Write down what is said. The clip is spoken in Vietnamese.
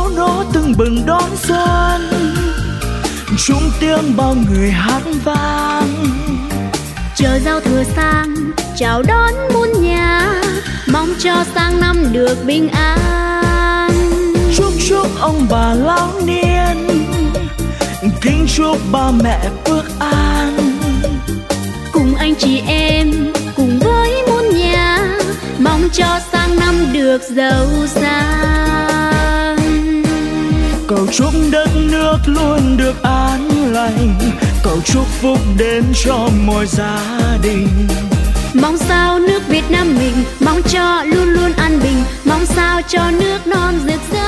pháo nổ tưng bừng đón xuân, chung tiếng bao người hát vang. Chờ giao thừa sang chào đón muôn nhà, mong cho sang năm được bình an. Chúc ông bà lão niên, kính chúc ba mẹ phước an. Cùng anh chị em cùng với muôn nhà, mong cho sang năm được giàu sang. Cầu chúc đất nước luôn được an lành, cầu chúc phúc đến cho mọi gia đình. Mong sao nước Việt Nam mình, mong cho luôn luôn an bình, mong sao cho nước non rực rỡ.